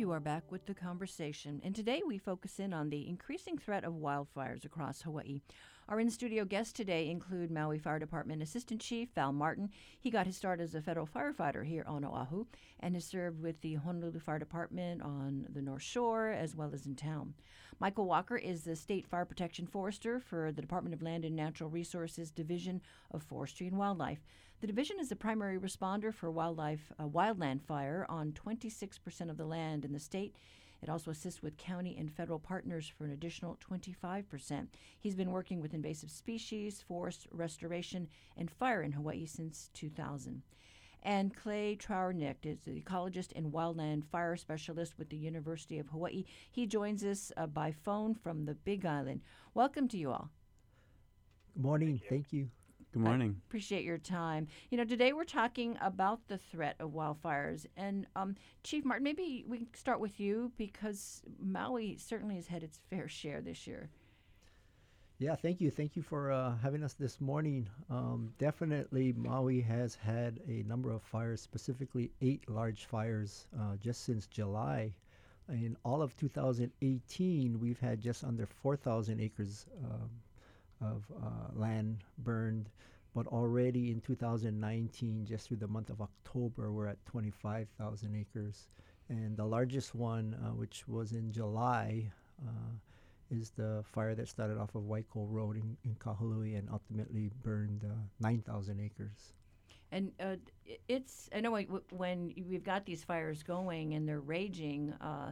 you are back with the conversation, and today we focus in on the increasing threat of wildfires across Hawaii. Our in-studio guests today include Maui Fire Department Assistant Chief Val Martin. He got his start as a federal firefighter here on Oahu and has served with the Honolulu Fire Department on the North Shore as well as in town. Michael Walker is the State Fire Protection Forester for the Department of Land and Natural Resources Division of Forestry and Wildlife. The division is the primary responder for wildland fire on 26% of the land in the state. It also assists with county and federal partners for an additional 25%. He's been working with invasive species, forest restoration, and fire in Hawaii since 2000. And Clay Trowernick is the ecologist and wildland fire specialist with the University of Hawaii. He joins us by phone from the Big Island. Welcome to you all. Good morning. Thank you. Good morning. I appreciate your time. You know, today we're talking about the threat of wildfires. And Chief Martin, maybe we can start with you because Maui certainly has had its fair share this year. Yeah, thank you. Thank you for having us this morning. Definitely, Maui has had a number of fires, specifically 8 large fires just since July. In all of 2018, we've had just under 4,000 acres of land burned, but already in 2019, just through the month of October, we're at 25,000 acres. And the largest one, which was in July, is the fire that started off of Waiko Road in Kahului and ultimately burned 9,000 acres. And I know when we've got these fires going and they're raging,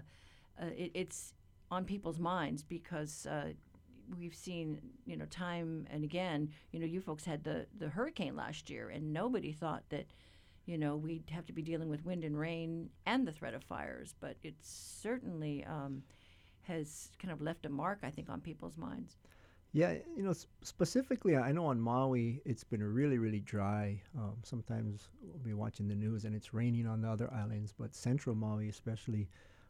it's on people's minds because we've seen, time and again, you folks had the hurricane last year, and nobody thought that, we'd have to be dealing with wind and rain and the threat of fires. But it certainly has kind of left a mark, I think, on people's minds. Yeah, specifically, I know on Maui, it's been really, really dry. Sometimes we'll be watching the news and it's raining on the other islands, but central Maui especially,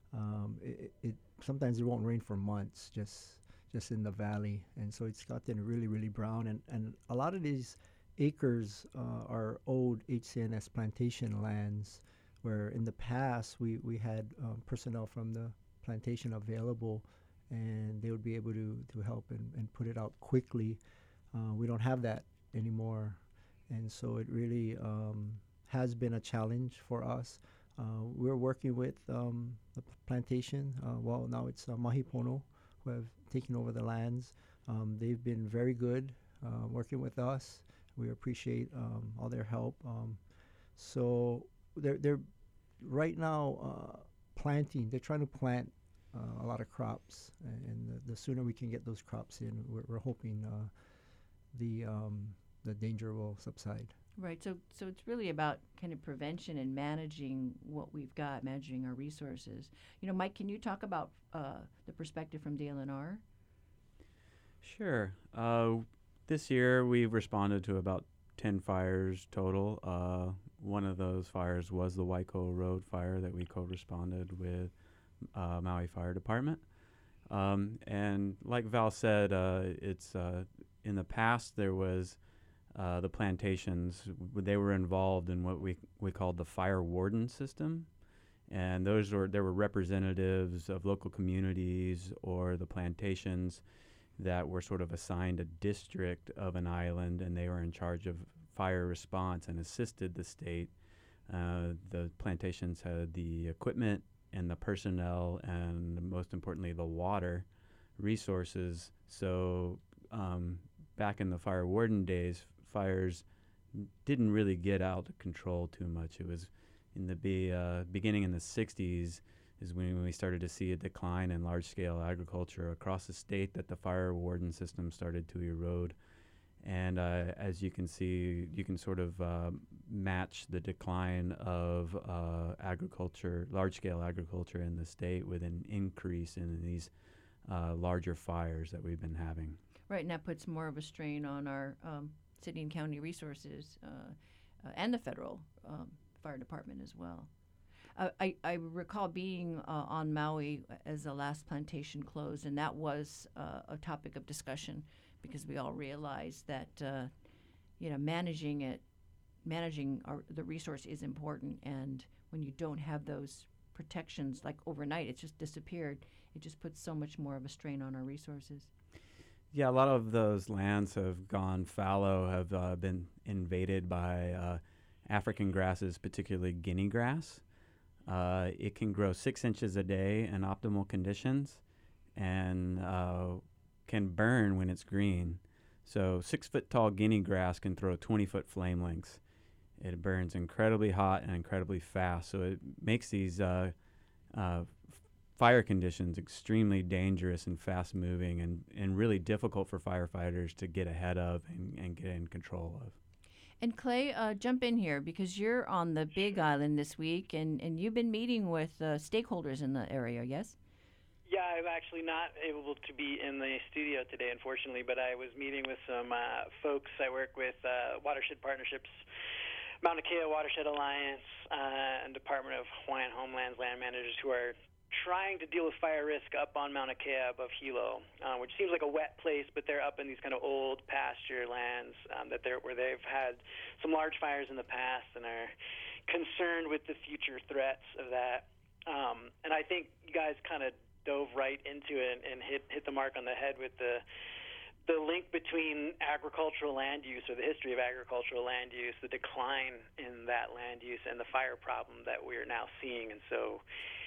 it sometimes it won't rain for months, just in the valley, and so it's gotten really, really brown. And a lot of these acres are old HCNS plantation lands, where in the past we had personnel from the plantation available, and they would be able to help and put it out quickly. We don't have that anymore, and so it really has been a challenge for us. We're working with the plantation. Well, now it's Mahipono, who have taken over the lands. They've been very good working with us. We appreciate all their help. So they're right now planting. They're trying to plant a lot of crops, and the sooner we can get those crops in, we're hoping the danger will subside. Right. So it's really about kind of prevention and managing what we've got, managing our resources. Mike, can you talk about the perspective from DLNR? Sure. This year we've responded to about 10 fires total. One of those fires was the Waiko Road fire that we co-responded with Maui Fire Department. And like Val said, it's in the past there was the plantations. They were involved in what we called the fire warden system, and there were representatives of local communities or the plantations that were sort of assigned a district of an island, and they were in charge of fire response and assisted the state. The plantations had the equipment and the personnel and most importantly the water resources. So back in the fire warden days, fires didn't really get out of control too much. It was in the beginning in the 60s is when we started to see a decline in large-scale agriculture across the state, that the fire warden system started to erode. And as you can see, you can sort of match the decline of agriculture, large-scale agriculture in the state with an increase in these larger fires that we've been having. Right, and that puts more of a strain on our city and county resources and the federal fire department as well. I recall being on Maui as the last plantation closed, and that was a topic of discussion because we all realized that managing the resource is important, and when you don't have those protections like overnight. It's just disappeared. It just puts so much more of a strain on our resources. Yeah, a lot of those lands have gone fallow, have been invaded by African grasses, particularly guinea grass. It can grow 6 inches a day in optimal conditions and can burn when it's green. So 6-foot tall guinea grass can throw 20-foot flame lengths. It burns incredibly hot and incredibly fast, so it makes these fire conditions extremely dangerous and fast-moving and really difficult for firefighters to get ahead of and get in control of. And Clay, jump in here because you're on the Big Island this week, and you've been meeting with stakeholders in the area, yes? Yeah, I'm actually not able to be in the studio today, unfortunately, but I was meeting with some folks. I work with Watershed Partnerships, Mauna Kea Watershed Alliance, and Department of Hawaiian Homelands land managers who are trying to deal with fire risk up on Mauna Kea above Hilo, which seems like a wet place, but they're up in these kind of old pasture lands where they've had some large fires in the past and are concerned with the future threats of that. And I think you guys kind of dove right into it and hit the mark on the head with the link between agricultural land use, or the history of agricultural land use, the decline in that land use, and the fire problem that we're now seeing. And so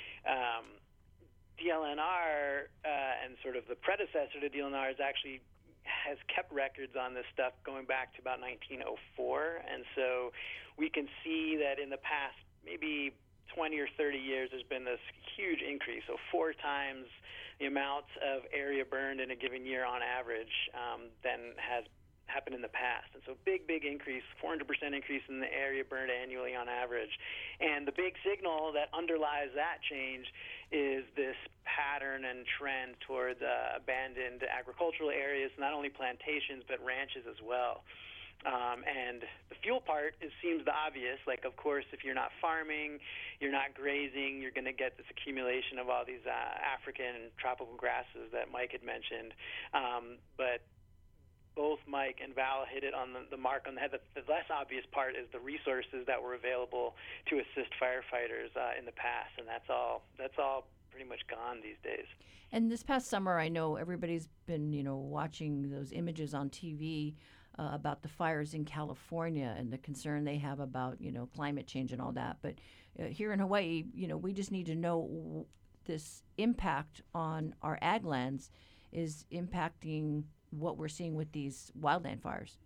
DLNR and sort of the predecessor to DLNR has kept records on this stuff going back to about 1904. And so we can see that in the past maybe 20 or 30 years, there's been this huge increase. So 4 times the amount of area burned in a given year on average than has happened in the past. And so big increase, 400% increase in the area burned annually on average. And the big signal that underlies that change is this pattern and trend towards abandoned agricultural areas, not only plantations but ranches as well. And the fuel part seems the obvious. Like, of course, if you're not farming, you're not grazing, you're going to get this accumulation of all these African and tropical grasses that Mike had mentioned. But both Mike and Val hit it on the mark on the head. The less obvious part is the resources that were available to assist firefighters in the past, and that's all pretty much gone these days. And this past summer, I know everybody's been, watching those images on TV about the fires in California and the concern they have about, climate change and all that. But here in Hawaii, we just need to know this impact on our ag lands is impacting what we're seeing with these wildland fires.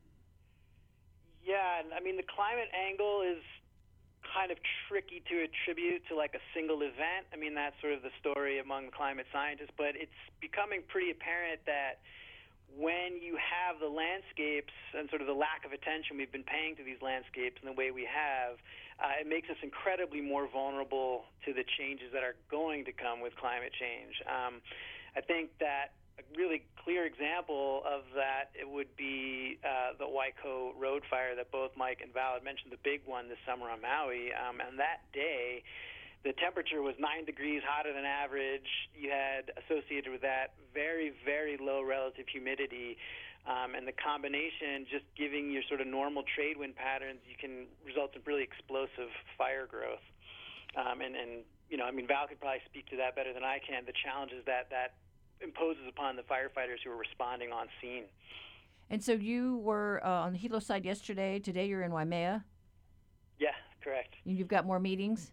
Yeah, I mean, the climate angle is kind of tricky to attribute to like a single event. I mean, that's sort of the story among climate scientists, but it's becoming pretty apparent that when you have the landscapes and sort of the lack of attention we've been paying to these landscapes in the way we have, it makes us incredibly more vulnerable to the changes that are going to come with climate change. I think that a really clear example of that, it would be the Waiko Road fire that both Mike and Val had mentioned, the big one this summer on Maui. And that day, the temperature was 9 degrees hotter than average. You had associated with that very, very low relative humidity. And the combination, just giving your sort of normal trade wind patterns, you can result in really explosive fire growth. I mean, Val could probably speak to that better than I can, the challenges that imposes upon the firefighters who are responding on scene. And so you were on the Hilo side yesterday. Today you're in Waimea? Yeah, correct. And you've got more meetings?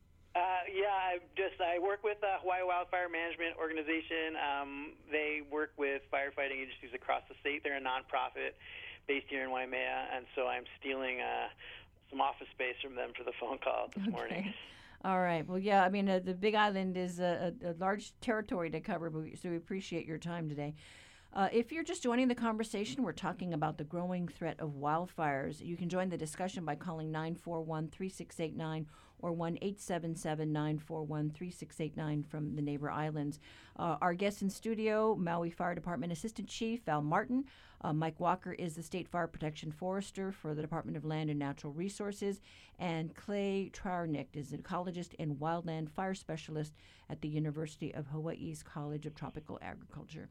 I work with Hawaii Wildfire Management Organization. They work with firefighting agencies across the state. They're a nonprofit based here in Waimea, and so I'm stealing some office space from them for the phone call this morning. All right. Well, yeah, I mean, the Big Island is a large territory to cover, so we appreciate your time today. If you're just joining the conversation, we're talking about the growing threat of wildfires. You can join the discussion by calling 941-3689 or 1-877-941-3689 from the neighbor islands. Our guest in studio, Maui Fire Department Assistant Chief Val Martin. Mike Walker is the State Fire Protection Forester for the Department of Land and Natural Resources. And Clay Traurnick is an ecologist and wildland fire specialist at the University of Hawaii's College of Tropical Agriculture.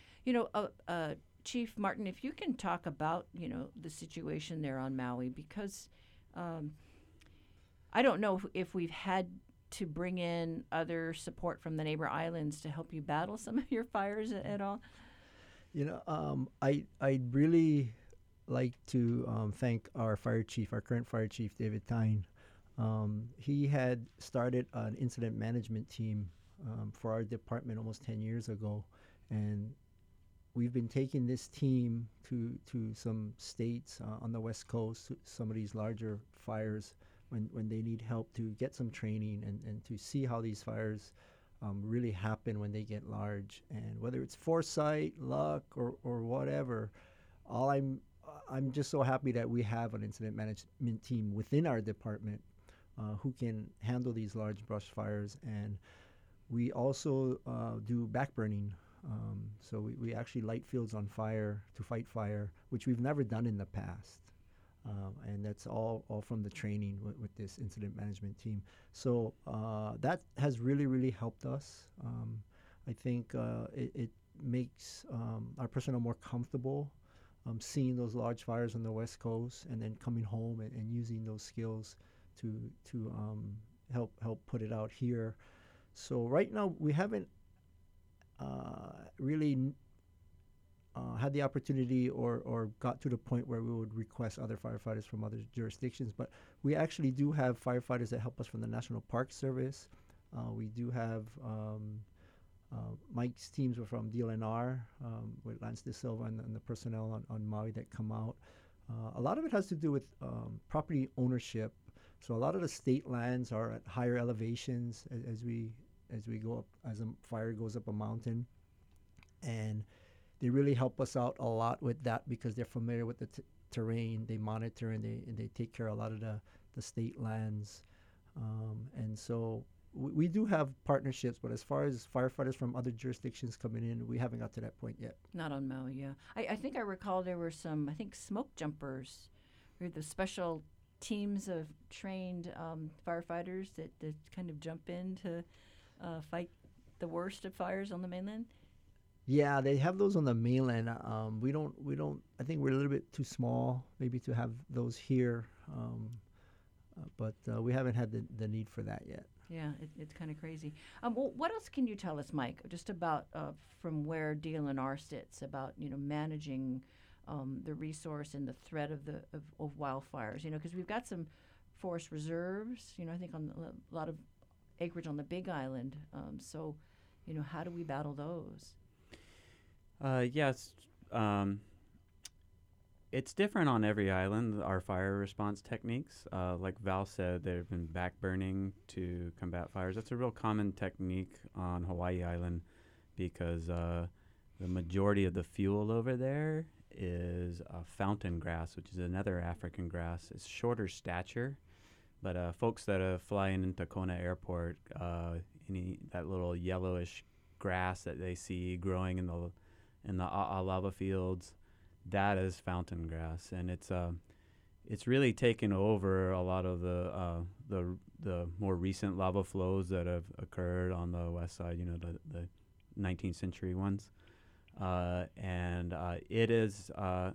Chief Martin, if you can talk about, the situation there on Maui, because I don't know if we've had to bring in other support from the neighbor islands to help you battle some of your fires at all? I'd really like to thank our fire chief, our current fire chief, David Tyne. He had started an incident management team for our department almost 10 years ago, and we've been taking this team to some states on the West Coast, some of these larger fires, when they need help to get some training and to see how these fires really happen when they get large. And whether it's foresight, luck, or whatever, I'm just so happy that we have an incident management team within our department who can handle these large brush fires. And we also do backburning. So we actually light fields on fire to fight fire, which we've never done in the past. And that's all from the training with this incident management team. So that has really, really helped us. I think it makes our personnel more comfortable seeing those large fires on the West Coast and then coming home and using those skills to help put it out here. So right now we haven't really had the opportunity or got to the point where we would request other firefighters from other jurisdictions, but we actually do have firefighters that help us from the National Park Service. We do have Mike's teams were from DLNR with Lance De Silva and the personnel on Maui that come out. A lot of it has to do with property ownership. So a lot of the state lands are at higher elevations as we go up, as a fire goes up a mountain, and they really help us out a lot with that because they're familiar with the terrain. They monitor and they take care of a lot of the state lands, and so we do have partnerships. But as far as firefighters from other jurisdictions coming in, we haven't got to that point yet. Not on Maui, yeah. I think I recall there were some, smoke jumpers, or the special teams of trained firefighters that kind of jump in to fight the worst of fires on the mainland. Yeah, they have those on the mainland. We don't. I think we're a little bit too small, maybe, to have those here. But we haven't had the need for that yet. Yeah, it's kind of crazy. Well, what else can you tell us, Mike, just about from where DLNR sits about managing the resource and the threat of wildfires? Because we've got some forest reserves. I think on a lot of acreage on the Big Island. So, how do we battle those? Yes, it's different on every island, our fire response techniques. Like Val said, they've been backburning to combat fires. That's a real common technique on Hawaii Island because the majority of the fuel over there is fountain grass, which is another African grass. It's shorter stature, but folks that fly into Kona Airport, that little yellowish grass that they see growing in the A'a lava fields, that is fountain grass, and it's really taken over a lot of the more recent lava flows that have occurred on the west side. The 19th century ones, and it is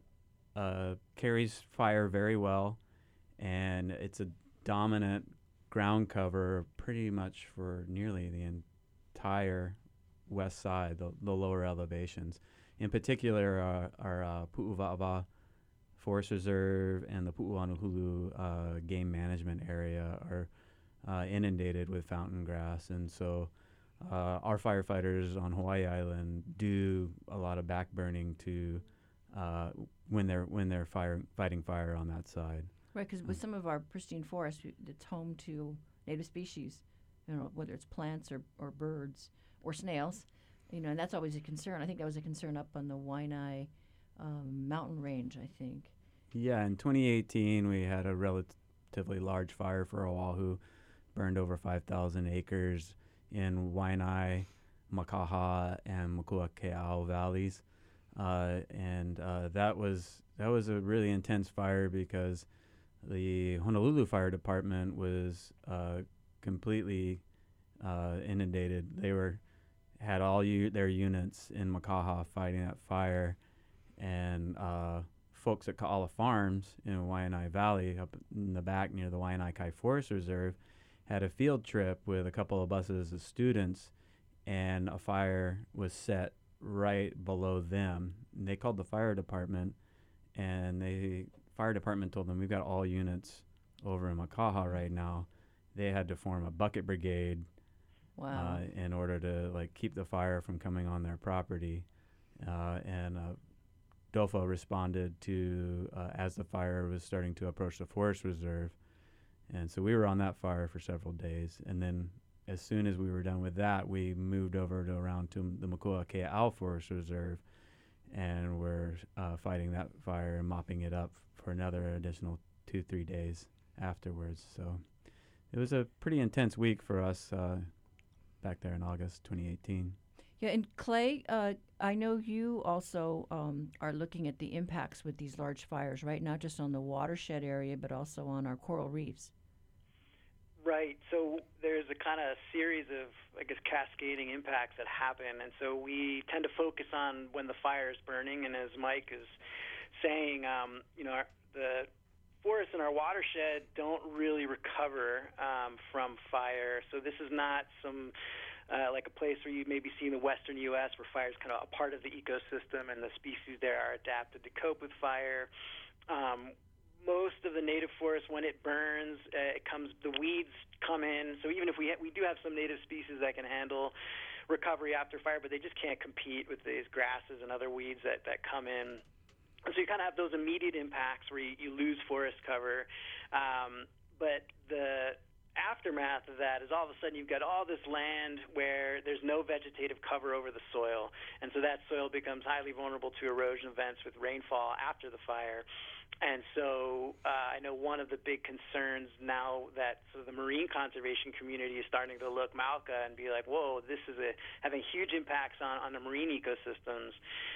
carries fire very well, and it's a dominant ground cover pretty much for nearly the entire west side, the lower elevations. In particular, our Pu'uva'ava Forest Reserve and the Pu'uanuhulu game management area are inundated with fountain grass, and so our firefighters on Hawaii Island do a lot of backburning to when they're fighting fire on that side. Right, because with some of our pristine forests, it's home to native species, whether it's plants or birds or snails. And that's always a concern. I think that was a concern up on the Waianae mountain range, I think. Yeah, in 2018, we had a relatively large fire for Oahu, burned over 5,000 acres in Waianae, Makaha, and Makuake'au valleys. And that was a really intense fire because the Honolulu Fire Department was completely inundated. They had all their units in Makaha fighting that fire, and folks at Ka'ala Farms in Waianae Valley up in the back near the Waianae Kai Forest Reserve had a field trip with a couple of buses of students, and a fire was set right below them. And they called the fire department, and the fire department told them, we've got all units over in Makaha right now. They had to form a bucket brigade Wow. in order to like keep the fire from coming on their property. And DOFA responded to as the fire was starting to approach the forest reserve. And so we were on that fire for several days. And then as soon as we were done with that, we moved over to around to the Makua Kea'au Forest Reserve, and we're fighting that fire and mopping it up for another additional 2-3 days afterwards. So it was a pretty intense week for us back there in August 2018. Yeah, and Clay, I know you also are looking at the impacts with these large fires, right? Not just on the watershed area, but also on our coral reefs. Right. So there's a kind of series of, I guess, cascading impacts that happen. And so we tend to focus on when the fire is burning. And as Mike is saying, the forests in our watershed don't really recover from fire. So this is not some like a place where you maybe see in the western U.S. where fire is kind of a part of the ecosystem and the species there are adapted to cope with fire. Most of the native forest, when it burns, the weeds come in. So even if we do have some native species that can handle recovery after fire, but they just can't compete with these grasses and other weeds that come in. And so you kind of have those immediate impacts where you lose forest cover. But the aftermath of that is all of a sudden you've got all this land where there's no vegetative cover over the soil. And so that soil becomes highly vulnerable to erosion events with rainfall after the fire. And so I know one of the big concerns now that sort of the marine conservation community is starting to look Mauka and be like, whoa, this is having huge impacts on the marine ecosystems.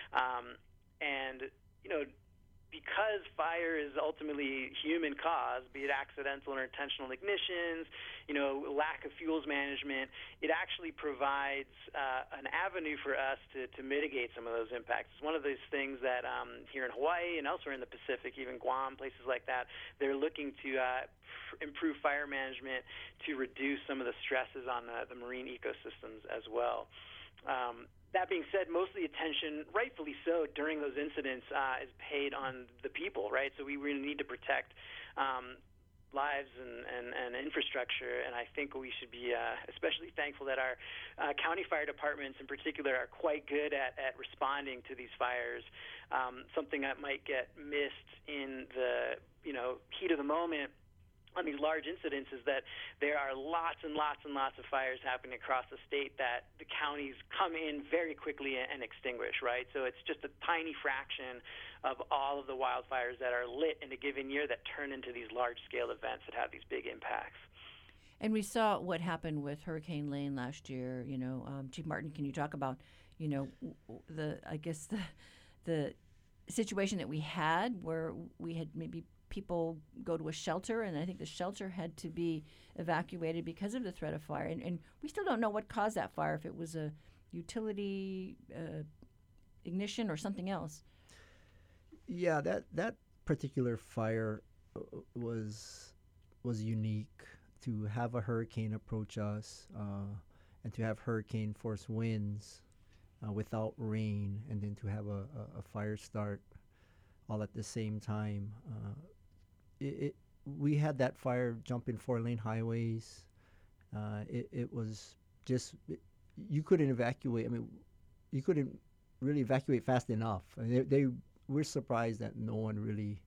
Because fire is ultimately human caused, be it accidental or intentional ignitions, lack of fuels management, it actually provides an avenue for us to mitigate some of those impacts. It's one of those things that here in Hawaii and elsewhere in the Pacific, even Guam, places like that, they're looking to improve fire management to reduce some of the stresses on the marine ecosystems as well. That being said, most of the attention, rightfully so, during those incidents is paid on the people, right? So we really need to protect lives and infrastructure, and I think we should be especially thankful that our county fire departments in particular are quite good at responding to these fires. Something that might get missed in the heat of the moment on these large incidents is that there are lots and lots and lots of fires happening across the state that the counties come in very quickly and extinguish, right? So it's just a tiny fraction of all of the wildfires that are lit in a given year that turn into these large-scale events that have these big impacts. And we saw what happened with Hurricane Lane last year. Chief Martin, can you talk about, the situation that we had where we had maybe people go to a shelter, and I think the shelter had to be evacuated because of the threat of fire. And we still don't know what caused that fire, if it was a utility ignition or something else. Yeah, that particular fire was unique. To have a hurricane approach us and to have hurricane force winds without rain, and then to have a fire start all at the same time. We had that fire jump in 4-lane highways. It was just, you couldn't evacuate. I mean, you couldn't really evacuate fast enough. I mean, they were surprised that no one really,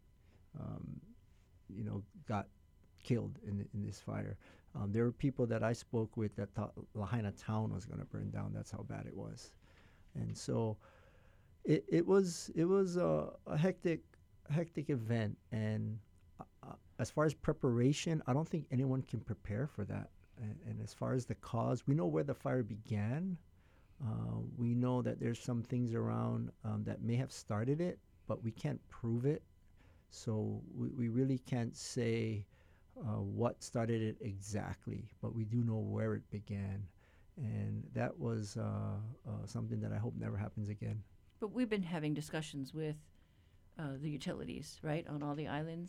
got killed in this fire. There were people that I spoke with that thought Lahaina town was going to burn down. That's how bad it was. And so it was a hectic event. And as far as preparation, I don't think anyone can prepare for that. And as far as the cause, we know where the fire began. We know that there's some things around that may have started it, but we can't prove it. So we really can't say what started it exactly, but we do know where it began. And that was something that I hope never happens again. But we've been having discussions with the utilities, right, on all the islands,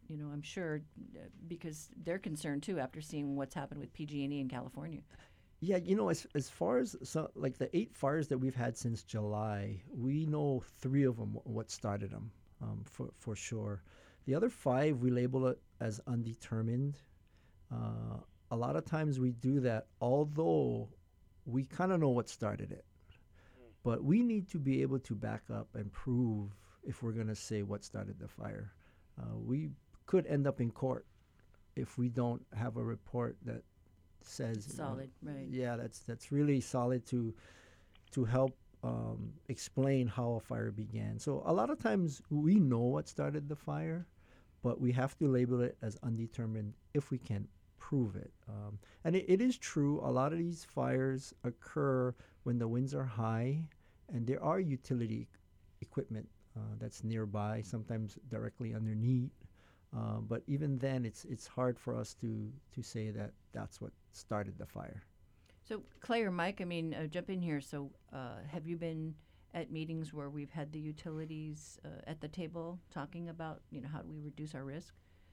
I'm sure because they're concerned too after seeing what's happened with PG&E in California. Yeah, as far as like the 8 fires that we've had since July, we know 3 of them what started them, for sure. The other 5 we label it as undetermined. A lot of times we do that, although we kind of know what started it, but we need to be able to back up and prove if we're going to say what started the fire. We could end up in court if we don't have a report that says solid, right? Yeah, that's really solid to help explain how a fire began. So a lot of times we know what started the fire, but we have to label it as undetermined if we can prove it. And it is true, a lot of these fires occur when the winds are high and there are utility equipment that's nearby, sometimes directly underneath. But even then, it's hard for us to say that that's what started the fire. So Clay or Mike, jump in here. So have you been at meetings where we've had the utilities at the table talking about, how do we reduce our risk?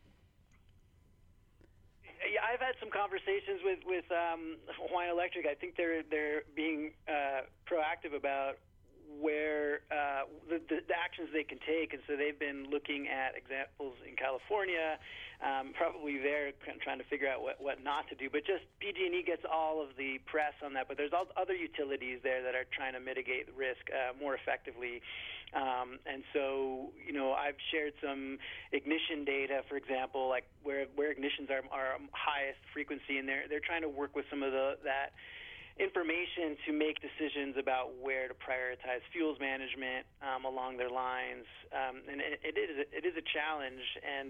Yeah, I've had some conversations with Hawaiian Electric. I think they're being proactive about where the actions they can take, and so they've been looking at examples in California, probably there trying to figure out what not to do. But just PG&E gets all of the press on that, but there's other utilities there that are trying to mitigate the risk more effectively. And so, I've shared some ignition data, for example, like where ignitions are highest frequency, and they're trying to work with some of that information to make decisions about where to prioritize fuels management along their lines. And it is a challenge, and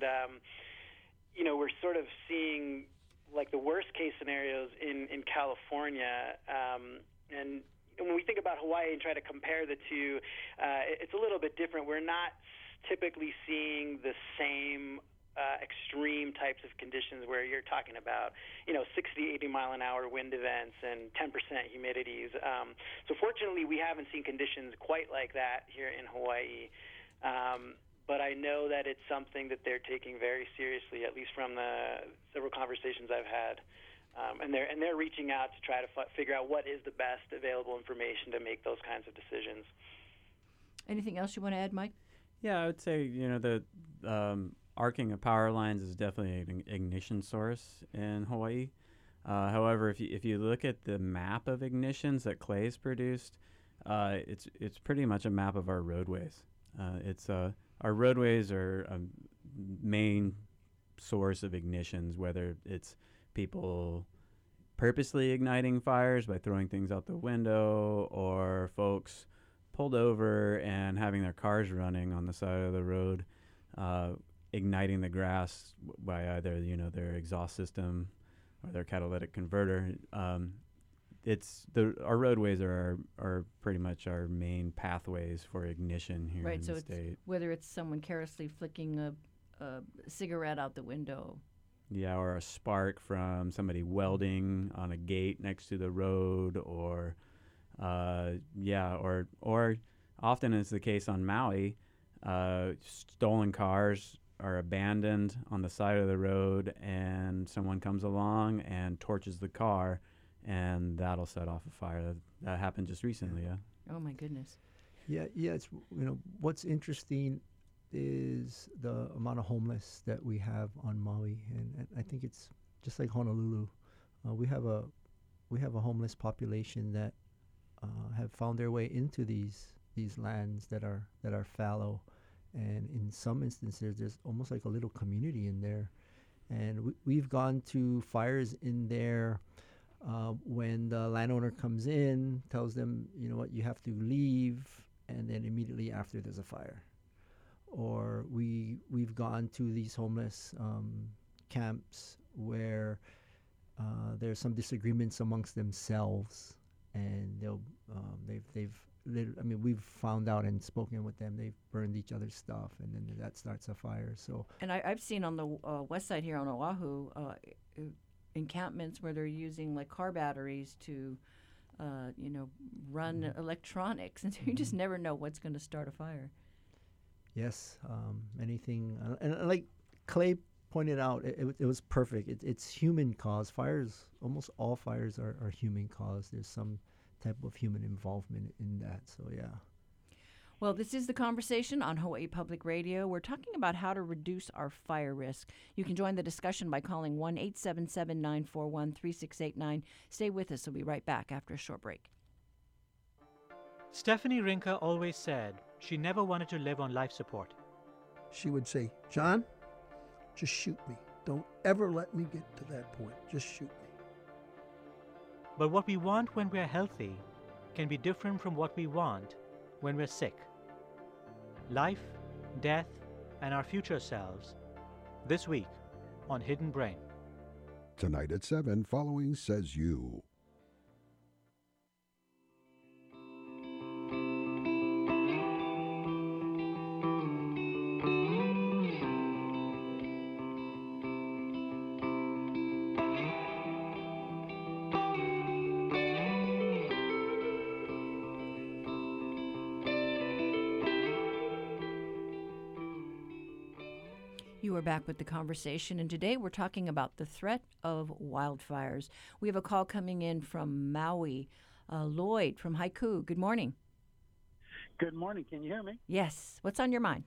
we're sort of seeing like the worst case scenarios in California, and when we think about Hawaii and try to compare the two, it's a little bit different. We're not typically seeing the same extreme types of conditions where you're talking about, 60, 80 mile an hour wind events and 10% humidities. So fortunately, we haven't seen conditions quite like that here in Hawaii. But I know that it's something that they're taking very seriously, at least from the several conversations I've had. And they're reaching out to try to figure out what is the best available information to make those kinds of decisions. Anything else you want to add, Mike? Yeah, I would say, the arcing of power lines is definitely an ignition source in Hawaii. However, if you look at the map of ignitions that Clay's produced, it's pretty much a map of our roadways. Our roadways are a main source of ignitions, whether it's people purposely igniting fires by throwing things out the window, or folks pulled over and having their cars running on the side of the road, igniting the grass by either their exhaust system or their catalytic converter. Our roadways are pretty much our main pathways for ignition here in the state. Whether it's someone carelessly flicking a cigarette out the window. Yeah, or a spark from somebody welding on a gate next to the road, or often is the case on Maui, stolen cars are abandoned on the side of the road, and someone comes along and torches the car, and that'll set off a fire. That happened just recently, yeah. Oh my goodness. Yeah. It's what's interesting is the amount of homeless that we have on Maui, and I think it's just like Honolulu. We have a homeless population that have found their way into these lands that are fallow, and in some instances there's almost like a little community in there, and we've gone to fires in there when the landowner comes in, tells them, you have to leave, and then immediately after there's a fire. Or we've gone to these homeless camps where there's some disagreements amongst themselves, and we've found out and spoken with them. They've burned each other's stuff, and then that starts a fire. So, and I've seen on the west side here on Oahu encampments where they're using like car batteries to, run electronics, and so you just never know what's going to start a fire. Yes, anything, and like Clay pointed out, it was perfect. It's human cause. Fires, almost all fires are human cause. There's some type of human involvement in that. So yeah. Well, this is The Conversation on Hawaii Public Radio. We're talking about how to reduce our fire risk. You can join the discussion by calling 1-877-941-3689. Stay with us. We'll be right back after a short break. Stephanie Rinka always said she never wanted to live on life support. She would say, John, just shoot me. Don't ever let me get to that point. Just shoot me. But what we want when we're healthy can be different from what we want when we're sick. Life, death, and our future selves. This week on Hidden Brain. Tonight at 7, following Says You. You are back with The Conversation, and today we're talking about the threat of wildfires. We have a call coming in from Maui. Lloyd from Haiku. Good morning. Good morning. Can you hear me? Yes. What's on your mind?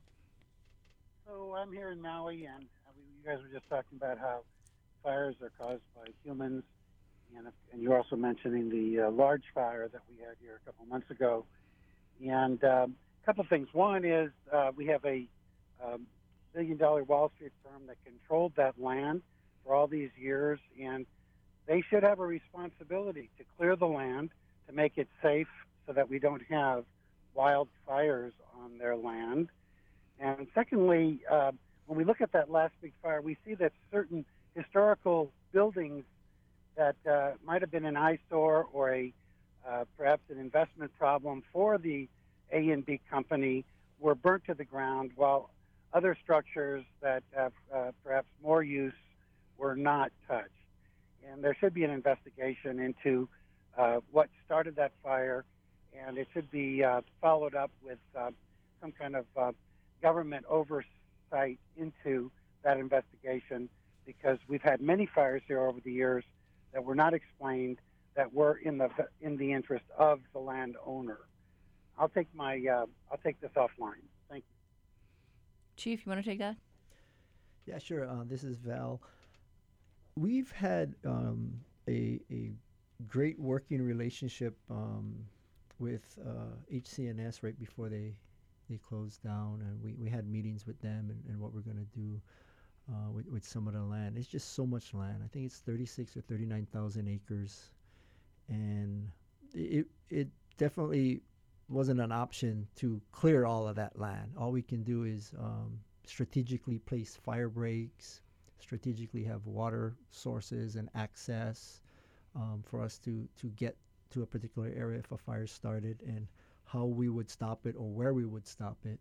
So I'm here in Maui, and you guys were just talking about how fires are caused by humans, and you're also mentioning the large fire that we had here a couple months ago. And a couple of things. One is we have a billion-dollar Wall Street firm that controlled that land for all these years, and they should have a responsibility to clear the land, to make it safe so that we don't have wildfires on their land. And secondly, when we look at that last big fire, we see that certain historical buildings that might have been an eyesore or perhaps an investment problem for the A&B company were burnt to the ground, while other structures that have perhaps more use were not touched. And there should be an investigation into what started that fire, and it should be followed up with some kind of government oversight into that investigation, because we've had many fires here over the years that were not explained, that were in the interest of the landowner. I'll take this offline. Thank you. Chief, you want to take that? Yeah, sure. This is Val. We've had a great working relationship with HCNS right before they closed down, and we had meetings with them and what we're going to do with some of the land. It's just so much land. I think it's 36 or 39,000 acres, and it definitely wasn't an option to clear all of that land. All we can do is strategically place fire breaks, strategically have water sources and access for us to get to a particular area if a fire started, and how we would stop it or where we would stop it.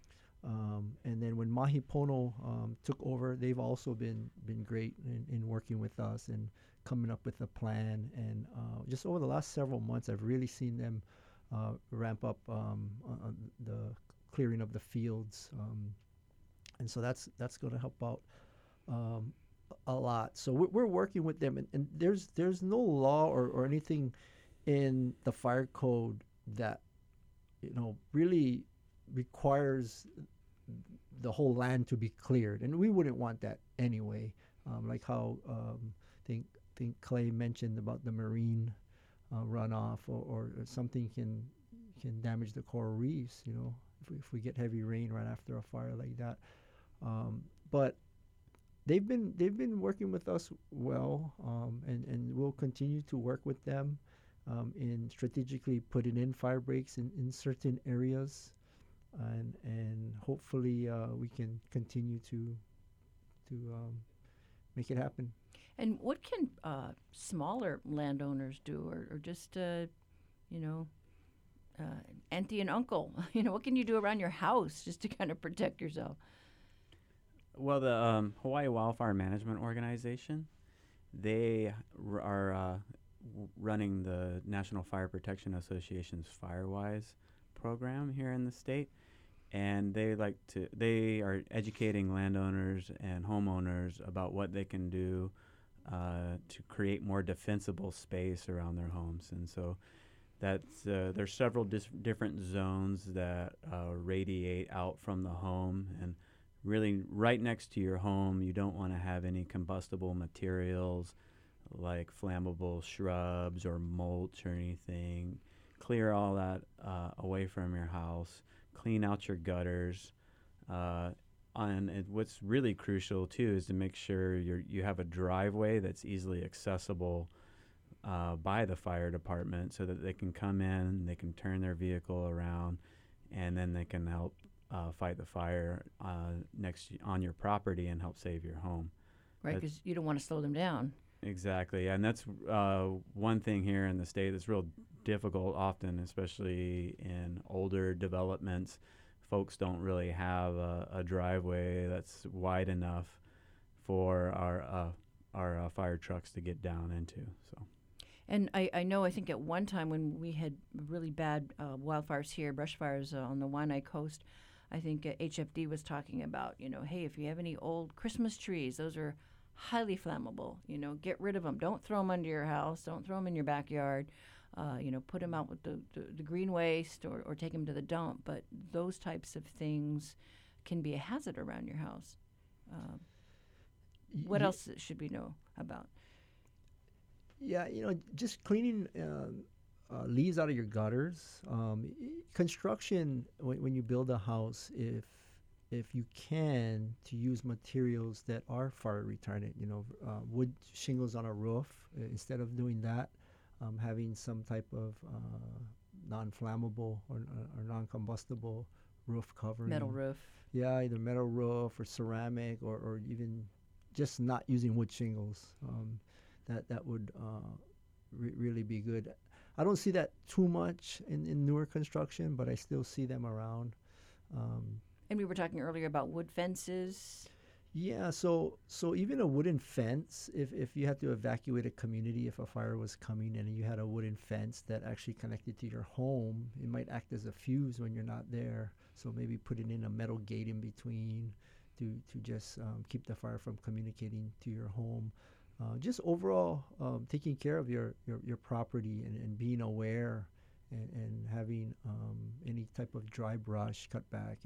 And then when Mahi Pono took over, they've also been great in working with us and coming up with a plan. And just over the last several months, I've really seen them ramp up the clearing of the fields, and so that's going to help out a lot. So we're working with them, and there's no law or anything in the fire code that really requires the whole land to be cleared, and we wouldn't want that anyway. Like how think Clay mentioned about the marine runoff, or something can damage the coral reefs, if we get heavy rain right after a fire like that. But they've been working with us well, and we'll continue to work with them in strategically putting in fire breaks in certain areas, and hopefully we can continue to make it happen. And what can smaller landowners do, or just, auntie and uncle? What can you do around your house just to kind of protect yourself? Well, the Hawaii Wildfire Management Organization, they are running the National Fire Protection Association's FireWise program here in the state. and they are educating landowners and homeowners about what they can do to create more defensible space around their homes. And so there's several different zones that radiate out from the home, and really right next to your home you don't want to have any combustible materials like flammable shrubs or mulch or anything. Clear all that away from your house. Clean out your gutters. And what's really crucial too is to make sure you have a driveway that's easily accessible by the fire department, so that they can come in, they can turn their vehicle around, and then they can help fight the fire on your property and help save your home. Right, because you don't want to slow them down. Exactly, and that's one thing here in the state that's real difficult often, especially in older developments. Folks don't really have a driveway that's wide enough for our fire trucks to get down into. So. And I know, I think at one time when we had really bad wildfires here, brush fires on the Waianae coast, I think HFD was talking about, hey, if you have any old Christmas trees, those are highly flammable. Get rid of them. Don't throw them under your house. Don't throw them in your backyard. Put them out with the green waste or take them to the dump. But those types of things can be a hazard around your house. What else should we know about? Yeah, just cleaning leaves out of your gutters. Construction, when you build a house, if you can, to use materials that are fire retardant, wood shingles on a roof, instead of doing that, having some type of non-flammable or non-combustible roof covering. Metal roof. Yeah, either metal roof or ceramic, or even just not using wood shingles. That would really be good. I don't see that too much in newer construction, but I still see them around. And we were talking earlier about wood fences. Yeah, so even a wooden fence, if you had to evacuate a community, if a fire was coming and you had a wooden fence that actually connected to your home, it might act as a fuse when you're not there. So maybe putting in a metal gate in between to just keep the fire from communicating to your home. Just overall taking care of your property and being aware and having any type of dry brush cut back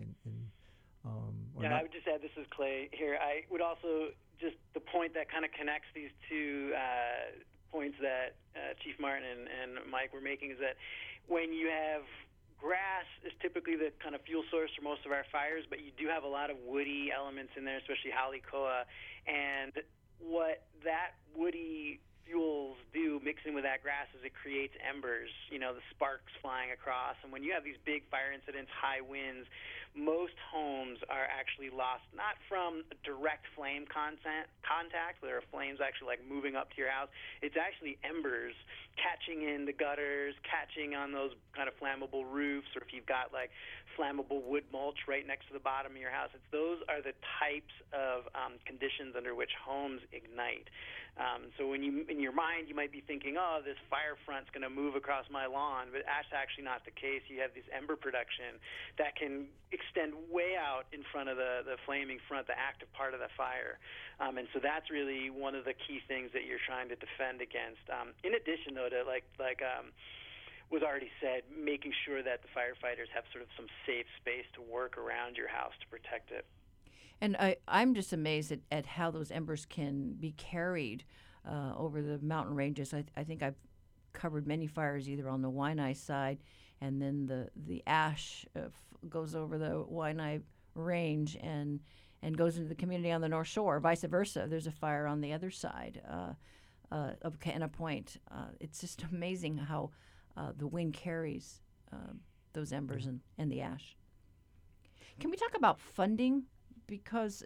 I would just add, this is Clay here. I would also just the point that kind of connects these two points that Chief Martin and Mike were making is that when you have grass is typically the kind of fuel source for most of our fires, but you do have a lot of woody elements in there, especially haole koa, and what that woody fuels do mixing with that grass is it creates embers, the sparks flying across. And when you have these big fire incidents, high winds, most homes are actually lost not from direct flame contact, where there are flames actually like moving up to your house. It's actually embers catching in the gutters, catching on those kind of flammable roofs, or if you've got like flammable wood mulch right next to the bottom of your house. Those are the types of conditions under which homes ignite. So when in your mind you might be thinking, oh, this fire front's going to move across my lawn, but that's actually not the case. You have this ember production that can extend way out in front of the flaming front, the active part of the fire. And so that's really one of the key things that you're trying to defend against. In addition, though, to like was already said, making sure that the firefighters have sort of some safe space to work around your house to protect it. And I'm just amazed at how those embers can be carried over the mountain ranges. I think I've covered many fires either on the Waianae side, and then the ash goes over the Waianae range and goes into the community on the North Shore. Vice versa, there's a fire on the other side of Kaena Point. It's just amazing how the wind carries those embers and the ash. Can we talk about funding? Because,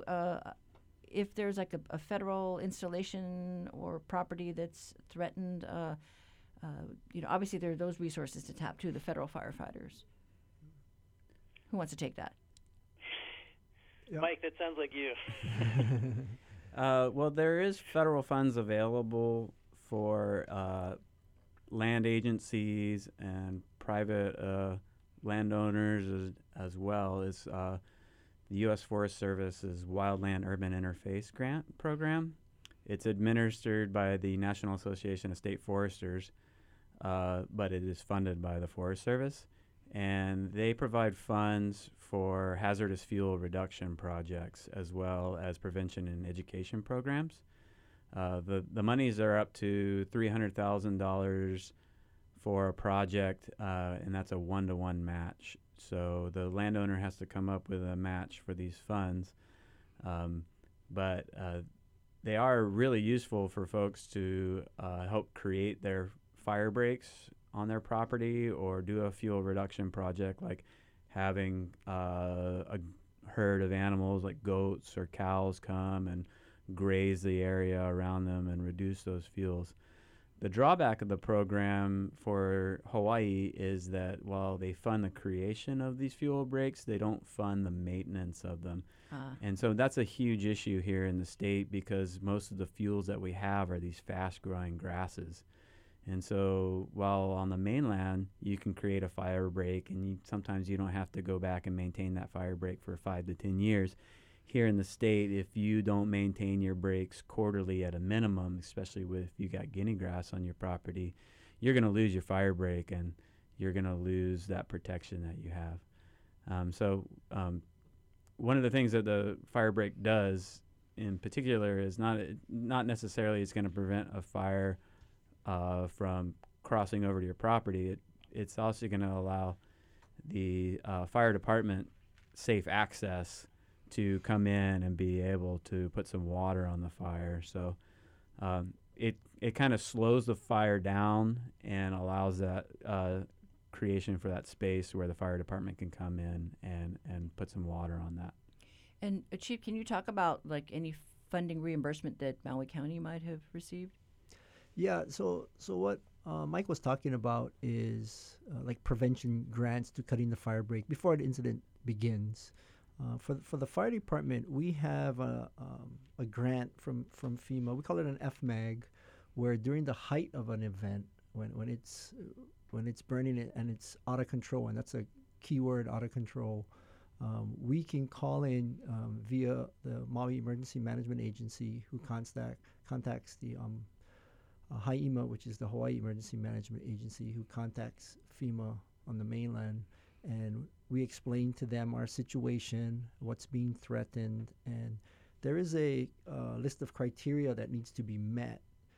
if there's like a federal installation or property that's threatened, obviously there are those resources to tap to, the federal firefighters. Who wants to take that? Yep. Mike, that sounds like you. Well, there is federal funds available for land agencies and private landowners as well is the U.S. Forest Service's Wildland Urban Interface Grant Program. It's administered by the National Association of State Foresters, but it is funded by the Forest Service. And they provide funds for hazardous fuel reduction projects as well as prevention and education programs. The monies are up to $300,000 for a project, and that's a 1-to-1 match. So the landowner has to come up with a match for these funds. But they are really useful for folks to help create their fire breaks on their property or do a fuel reduction project like having a herd of animals like goats or cows come and graze the area around them and reduce those fuels. The drawback of the program for Hawaii is that while they fund the creation of these fuel breaks, they don't fund the maintenance of them. And so that's a huge issue here in the state because most of the fuels that we have are these fast-growing grasses. And so while on the mainland you can create a fire break and sometimes you don't have to go back and maintain that fire break for 5 to 10 years, here in the state, if you don't maintain your breaks quarterly at a minimum, especially if you got guinea grass on your property, you're going to lose your fire break and you're going to lose that protection that you have. One of the things that the fire break does in particular is not necessarily it's going to prevent a fire from crossing over to your property. It's also going to allow the fire department safe access to come in and be able to put some water on the fire. So it kind of slows the fire down and allows that creation for that space where the fire department can come in and put some water on that. And Chief, can you talk about like any funding reimbursement that Maui County might have received? Yeah, so what Mike was talking about is like prevention grants to cutting the fire break before the incident begins. For the fire department, we have a grant from FEMA. We call it an FMAG, where during the height of an event, when it's burning and it's out of control, and that's a keyword, out of control, we can call in via the Maui Emergency Management Agency, who contacts the HIEMA, which is the Hawaii Emergency Management Agency, who contacts FEMA on the mainland, and we explain to them our situation, what's being threatened, and there is a list of criteria that needs to be met.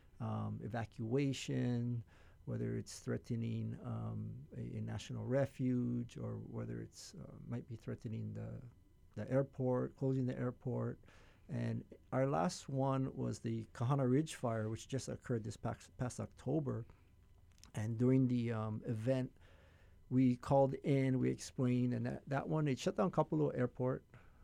Evacuation, whether it's threatening a national refuge, or whether it's might be threatening the airport, closing the airport. And our last one was the Kahana Ridge fire, which just occurred this past October. And during the event, we called in, we explained, and that one, it shut down Kapolua Airport,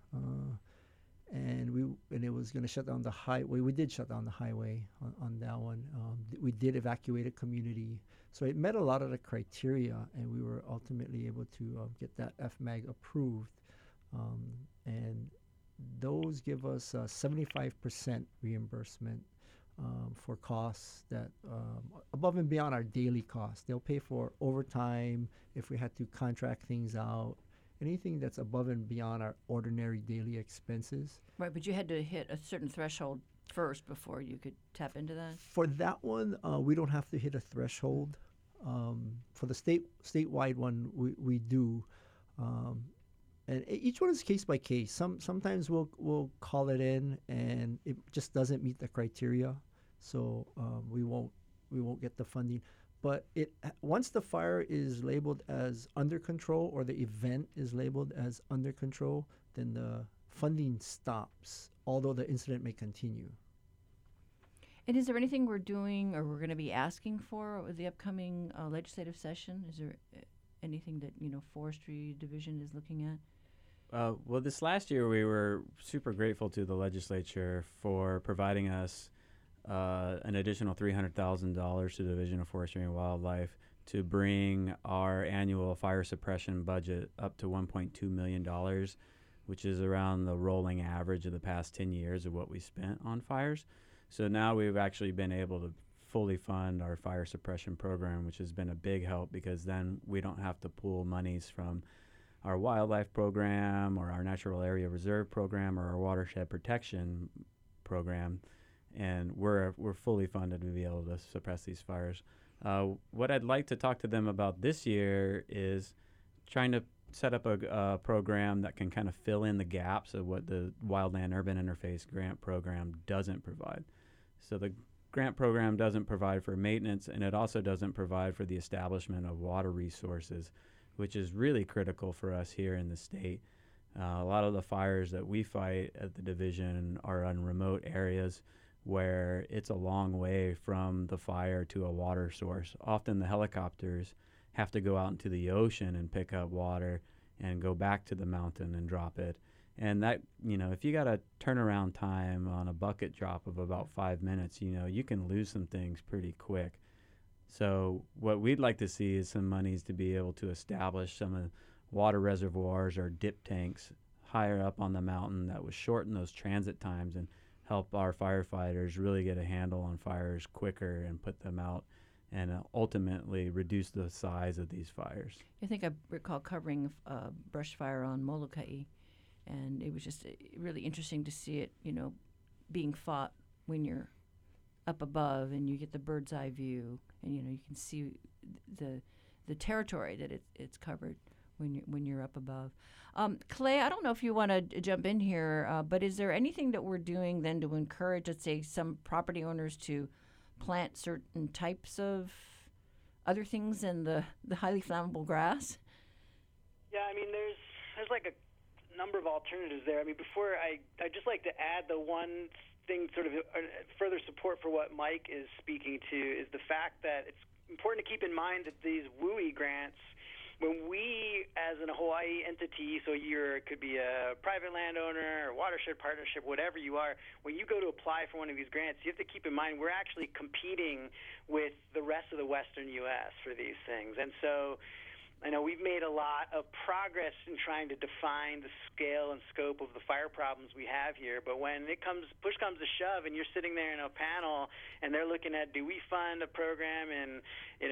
and it was going to shut down the highway. We did shut down the highway on that one. We did evacuate a community, so it met a lot of the criteria, and we were ultimately able to get that FMAG approved, and those give us 75% reimbursement for costs that above and beyond our daily costs. They'll pay for overtime if we had to contract things out, anything that's above and beyond our ordinary daily expenses. Right, but you had to hit a certain threshold first before you could tap into that? For that one, we don't have to hit a threshold. For the statewide one, we do. And each one is case by case. Sometimes we'll call it in and it just doesn't meet the criteria, so we won't get the funding. But once the fire is labeled as under control or the event is labeled as under control, then the funding stops, although the incident may continue. And is there anything we're doing or we're going to be asking for with the upcoming legislative session? Is there anything that Forestry Division is looking at? Well, this last year we were super grateful to the legislature for providing us an additional $300,000 to the Division of Forestry and Wildlife to bring our annual fire suppression budget up to $1.2 million, which is around the rolling average of the past 10 years of what we spent on fires. So now we've actually been able to fully fund our fire suppression program, which has been a big help because then we don't have to pull monies from our wildlife program or our natural area reserve program or our watershed protection program, and we're fully funded to be able to suppress these fires. What I'd like to talk to them about this year is trying to set up a program that can kind of fill in the gaps of what the Wildland Urban Interface grant program doesn't provide. So the grant program doesn't provide for maintenance, and it also doesn't provide for the establishment of water resources, which is really critical for us here in the state. A lot of the fires that we fight at the division are on remote areas where it's a long way from the fire to a water source. Often the helicopters have to go out into the ocean and pick up water and go back to the mountain and drop it. And that, if you got a turnaround time on a bucket drop of about 5 minutes, you can lose some things pretty quick. So what we'd like to see is some monies to be able to establish some of the water reservoirs or dip tanks higher up on the mountain that would shorten those transit times and help our firefighters really get a handle on fires quicker and put them out and ultimately reduce the size of these fires. I think I recall covering a brush fire on Molokai, and it was just really interesting to see it, being fought when you're up above and you get the bird's eye view, and you can see the territory that it's covered when you're up above. Clay, I don't know if you want to jump in here, but is there anything that we're doing then to encourage, let's say, some property owners to plant certain types of other things than the highly flammable grass? Yeah, there's like a number of alternatives there. Before I'd just like to add the one thing, sort of further support for what Mike is speaking to, is the fact that it's important to keep in mind that these WUI grants, when we, as a Hawaii entity, so it could be a private landowner or watershed partnership, whatever you are, when you go to apply for one of these grants, you have to keep in mind we're actually competing with the rest of the western U.S. for these things. And so I know we've made a lot of progress in trying to define the scale and scope of the fire problems we have here, but when push comes to shove and you're sitting there in a panel and they're looking at, do we fund a program in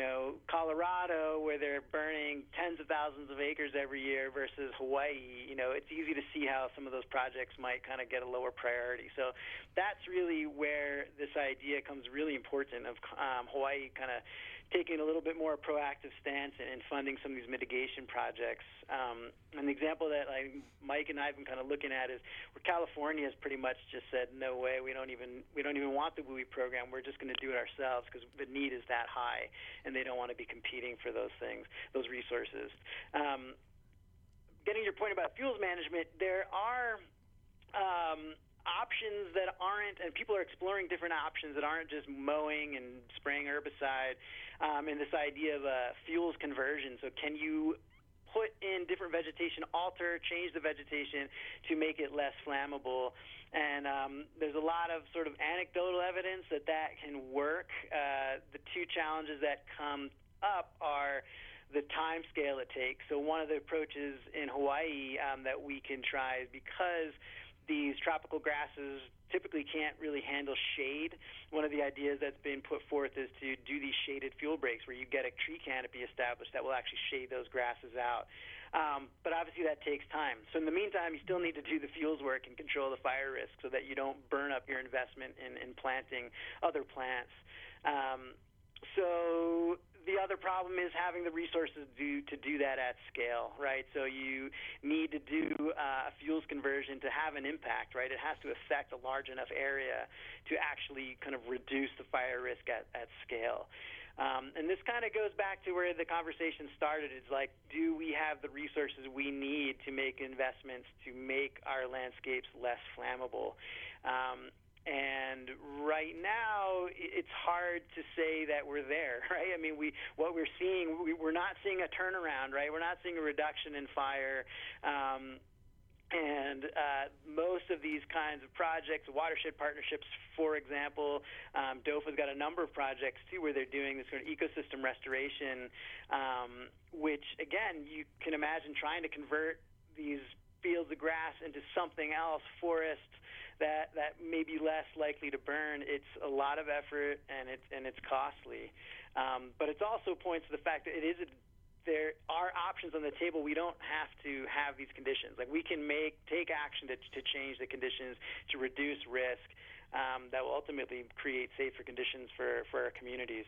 Colorado where they're burning tens of thousands of acres every year versus Hawaii, it's easy to see how some of those projects might kind of get a lower priority. So that's really where this idea comes really important of Hawaii kind of taking a little bit more proactive stance in funding some of these mitigation projects. An example that Mike and I have been kind of looking at is where California has pretty much just said, no way, we don't even want the WUI program. We're just going to do it ourselves because the need is that high, and they don't want to be competing for those things, those resources. Getting your point about fuels management, there are options that aren't, and people are exploring different options that aren't just mowing and spraying herbicide, and this idea of fuels conversion. So can you put in different vegetation, change the vegetation to make it less flammable? And there's a lot of sort of anecdotal evidence that can work. The two challenges that come up are the time scale it takes. So one of the approaches in Hawaii that we can try is because these tropical grasses typically can't really handle shade. One of the ideas that's been put forth is to do these shaded fuel breaks where you get a tree canopy established that will actually shade those grasses out. But obviously that takes time. So in the meantime, you still need to do the fuels work and control the fire risk so that you don't burn up your investment in planting other plants. So the other problem is having the resources to do that at scale, right? So you need to do a fuels conversion to have an impact, right? It has to affect a large enough area to actually kind of reduce the fire risk at scale. And this kind of goes back to where the conversation started. It's like, do we have the resources we need to make investments to make our landscapes less flammable? And right now, it's hard to say that we're there, right? What we're seeing, we're not seeing a turnaround, right? We're not seeing a reduction in fire. And most of these kinds of projects, watershed partnerships, for example, DOFA's got a number of projects, too, where they're doing this sort of ecosystem restoration, which, again, you can imagine trying to convert these fields of grass into something else, forests, that may be less likely to burn. It's a lot of effort, and it's costly. But it also points to the fact that there are options on the table. We don't have to have these conditions. Like, we can take action to change the conditions, to reduce risk, that will ultimately create safer conditions for our communities.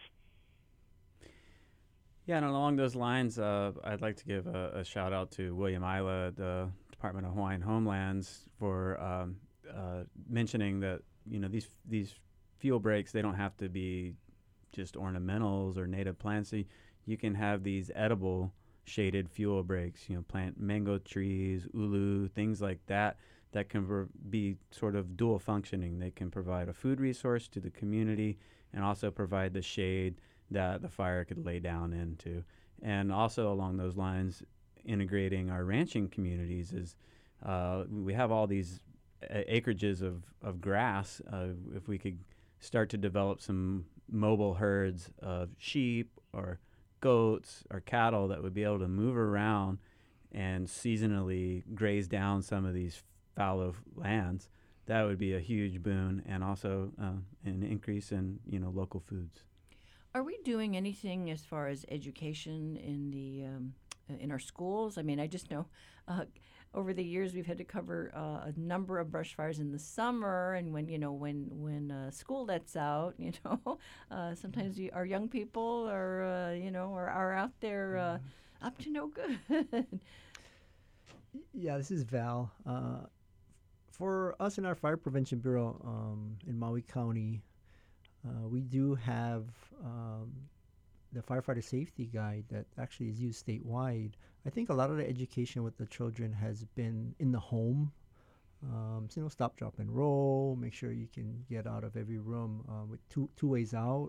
Yeah, and along those lines, I'd like to give a shout out to William Isla, the Department of Hawaiian Homelands, for mentioning that these fuel breaks, they don't have to be just ornamentals or native plants. So you can have these edible shaded fuel breaks. Plant mango trees, ulu, things like that can be sort of dual functioning. They can provide a food resource to the community and also provide the shade that the fire could lay down into. And also along those lines, integrating our ranching communities is we have all these acreages of grass. If we could start to develop some mobile herds of sheep or goats or cattle that would be able to move around and seasonally graze down some of these fallow lands, that would be a huge boon, and also an increase in local foods. Are we doing anything as far as education in our schools? I mean, I just know over the years we've had to cover a number of brush fires in the summer, and when school lets out, sometimes our young people are out there up to no good. Yeah, this is Val. For us in our Fire Prevention Bureau in Maui County, we do have the Firefighter Safety Guide that actually is used statewide. I think a lot of the education with the children has been in the home. Stop, drop, and roll. Make sure you can get out of every room with two ways out,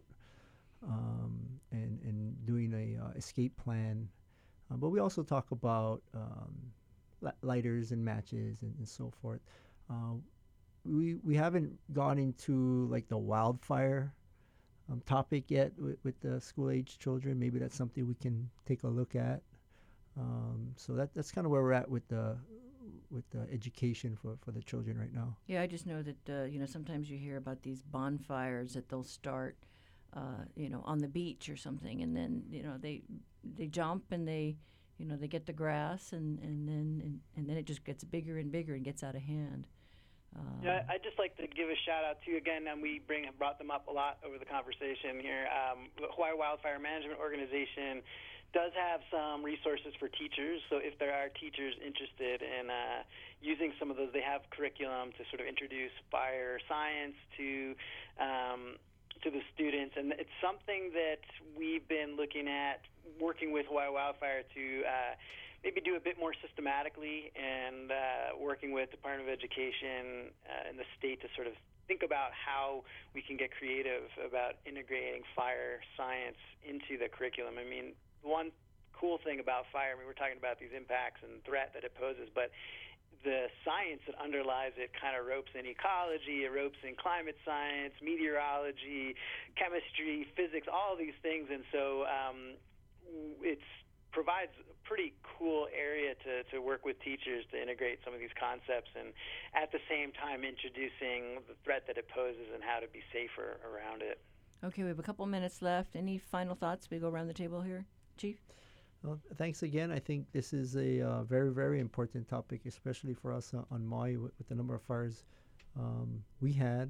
and doing a escape plan. But we also talk about lighters and matches and so forth. We haven't gone into like the wildfire topic yet with the school-age children. Maybe that's something we can take a look at. So that's kind of where we're at with the education for the children right now. Yeah, I just know that sometimes you hear about these bonfires that they'll start on the beach or something, and then they jump and they get the grass, and then it just gets bigger and bigger and gets out of hand. I'd just like to give a shout out to, again, and we brought them up a lot over the conversation here. The Hawaii Wildfire Management Organization does have some resources for teachers. So if there are teachers interested in using some of those, they have curriculum to sort of introduce fire science to the students, and it's something that we've been looking at, working with Hawaii Wildfire to maybe do a bit more systematically, and working with Department of Education in the state to sort of think about how we can get creative about integrating fire science into the curriculum. I mean, one cool thing about fire, we're talking about these impacts and threat that it poses, but the science that underlies it kind of ropes in ecology, it ropes in climate science, meteorology, chemistry, physics, all of these things, and so it provides a pretty cool area to work with teachers to integrate some of these concepts, and at the same time introducing the threat that it poses and how to be safer around it. Okay, we have a couple minutes left. Any final thoughts? We go around the table here, Chief. Well, thanks again. I think this is a very, very important topic, especially for us on Maui with the number of fires we have,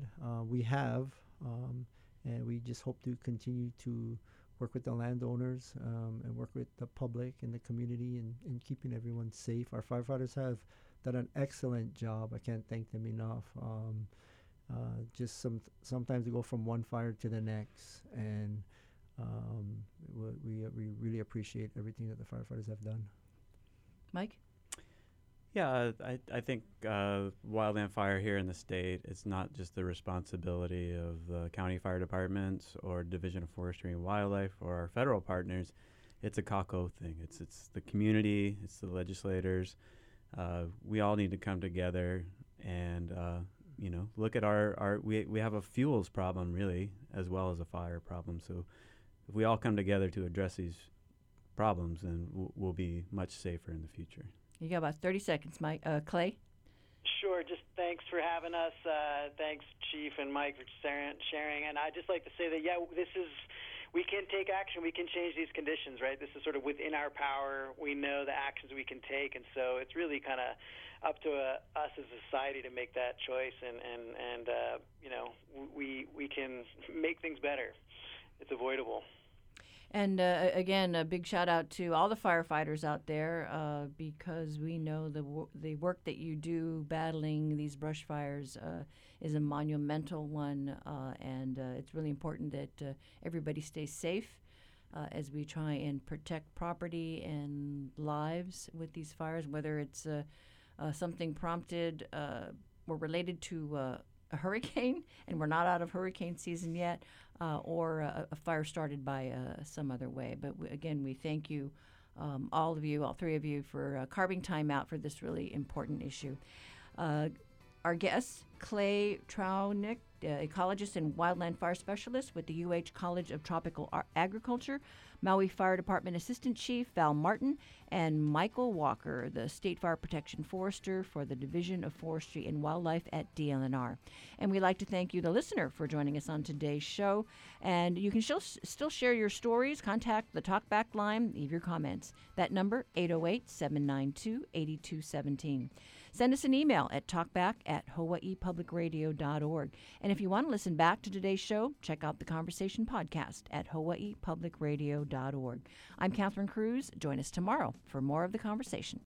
and we just hope to continue to work with the landowners and work with the public and the community in keeping everyone safe. Our firefighters have done an excellent job. I can't thank them enough. Sometimes we go from one fire to the next, and we really appreciate everything that the firefighters have done. Mike? Yeah, I think wildland fire here in the state, it's not just the responsibility of the county fire departments or Division of Forestry and Wildlife or our federal partners. It's a kako thing. It's the community, it's the legislators. We all need to come together and look at we have a fuels problem really as well as a fire problem. So if we all come together to address these problems, then we'll be much safer in the future. You got about 30 seconds, Mike. Clay? Sure. Just thanks for having us. Thanks, Chief and Mike, for sharing. And I'd just like to say that, we can take action. We can change these conditions, right? This is sort of within our power. We know the actions we can take, and so it's really kind of up to us as a society to make that choice. And we can make things better. It's avoidable. And again, a big shout out to all the firefighters out there because we know the work that you do battling these brush fires is a monumental one, and it's really important that everybody stays safe as we try and protect property and lives with these fires, whether it's something prompted or related to a hurricane, and we're not out of hurricane season yet, or a fire started by some other way. But again, we thank you, all of you, all three of you, for carving time out for this really important issue. Our guests, Clay Traunik, ecologist and wildland fire specialist with the UH College of Tropical Agriculture, Maui Fire Department Assistant Chief Val Martin, and Michael Walker, the State Fire Protection Forester for the Division of Forestry and Wildlife at DLNR. And we'd like to thank you, the listener, for joining us on today's show. And you can still share your stories. Contact the Talkback line. Leave your comments. That number, 808-792-8217. Send us an email at talkback@hawaiipublicradio.org. And if you want to listen back to today's show, check out the Conversation podcast at hawaiipublicradio.org. I'm Catherine Cruz. Join us tomorrow for more of the conversation.